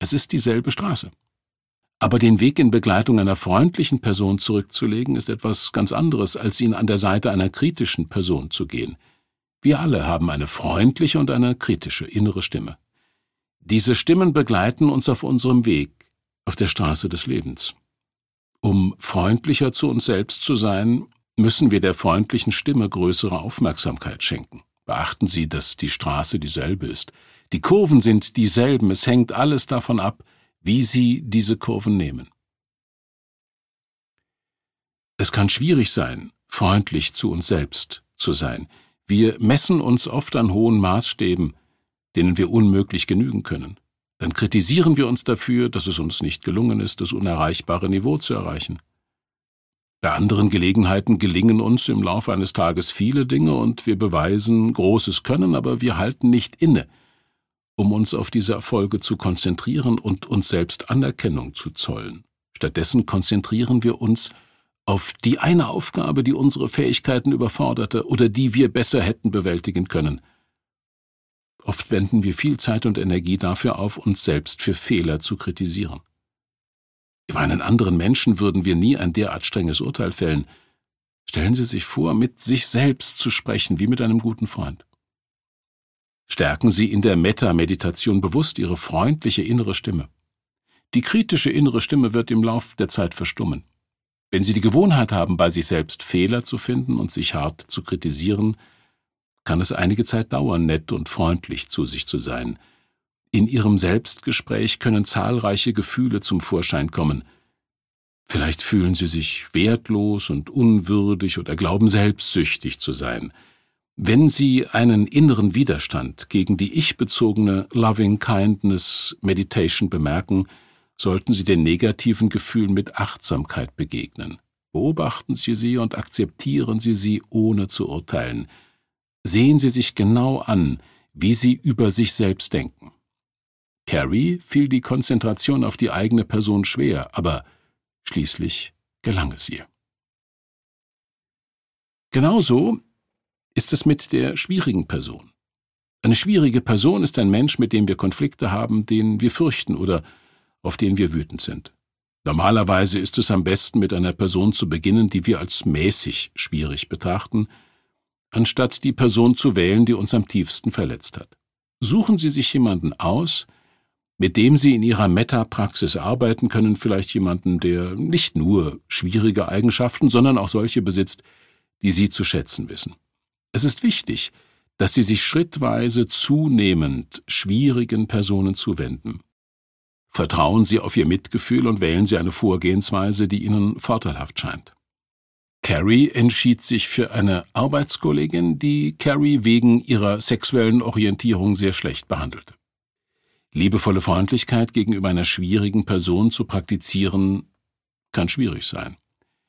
Es ist dieselbe Straße. Aber den Weg in Begleitung einer freundlichen Person zurückzulegen, ist etwas ganz anderes, als ihn an der Seite einer kritischen Person zu gehen. Wir alle haben eine freundliche und eine kritische innere Stimme. Diese Stimmen begleiten uns auf unserem Weg, auf der Straße des Lebens. Um freundlicher zu uns selbst zu sein, müssen wir der freundlichen Stimme größere Aufmerksamkeit schenken. Beachten Sie, dass die Straße dieselbe ist. Die Kurven sind dieselben, es hängt alles davon ab, wie Sie diese Kurven nehmen. Es kann schwierig sein, freundlich zu uns selbst zu sein. Wir messen uns oft an hohen Maßstäben, denen wir unmöglich genügen können. Dann kritisieren wir uns dafür, dass es uns nicht gelungen ist, das unerreichbare Niveau zu erreichen. Bei anderen Gelegenheiten gelingen uns im Laufe eines Tages viele Dinge und wir beweisen großes Können, aber wir halten nicht inne, um uns auf diese Erfolge zu konzentrieren und uns selbst Anerkennung zu zollen. Stattdessen konzentrieren wir uns auf die eine Aufgabe, die unsere Fähigkeiten überforderte oder die wir besser hätten bewältigen können. Oft wenden wir viel Zeit und Energie dafür auf, uns selbst für Fehler zu kritisieren. Über einen anderen Menschen würden wir nie ein derart strenges Urteil fällen. Stellen Sie sich vor, mit sich selbst zu sprechen, wie mit einem guten Freund. Stärken Sie in der Metta-Meditation bewusst Ihre freundliche innere Stimme. Die kritische innere Stimme wird im Lauf der Zeit verstummen. Wenn Sie die Gewohnheit haben, bei sich selbst Fehler zu finden und sich hart zu kritisieren, kann es einige Zeit dauern, nett und freundlich zu sich zu sein. In Ihrem Selbstgespräch können zahlreiche Gefühle zum Vorschein kommen. Vielleicht fühlen Sie sich wertlos und unwürdig oder glauben selbstsüchtig zu sein. Wenn Sie einen inneren Widerstand gegen die ich-bezogene Loving Kindness Meditation bemerken, sollten Sie den negativen Gefühlen mit Achtsamkeit begegnen. Beobachten Sie sie und akzeptieren Sie sie, ohne zu urteilen. Sehen Sie sich genau an, wie Sie über sich selbst denken. Carrie fiel die Konzentration auf die eigene Person schwer, aber schließlich gelang es ihr. Genauso ist es mit der schwierigen Person. Eine schwierige Person ist ein Mensch, mit dem wir Konflikte haben, den wir fürchten oder auf den wir wütend sind. Normalerweise ist es am besten, mit einer Person zu beginnen, die wir als mäßig schwierig betrachten, anstatt die Person zu wählen, die uns am tiefsten verletzt hat. Suchen Sie sich jemanden aus, mit dem Sie in Ihrer Metta-Praxis arbeiten können, vielleicht jemanden, der nicht nur schwierige Eigenschaften, sondern auch solche besitzt, die Sie zu schätzen wissen. Es ist wichtig, dass Sie sich schrittweise zunehmend schwierigen Personen zuwenden. Vertrauen Sie auf Ihr Mitgefühl und wählen Sie eine Vorgehensweise, die Ihnen vorteilhaft scheint. Carrie entschied sich für eine Arbeitskollegin, die Carrie wegen ihrer sexuellen Orientierung sehr schlecht behandelte. Liebevolle Freundlichkeit gegenüber einer schwierigen Person zu praktizieren, kann schwierig sein.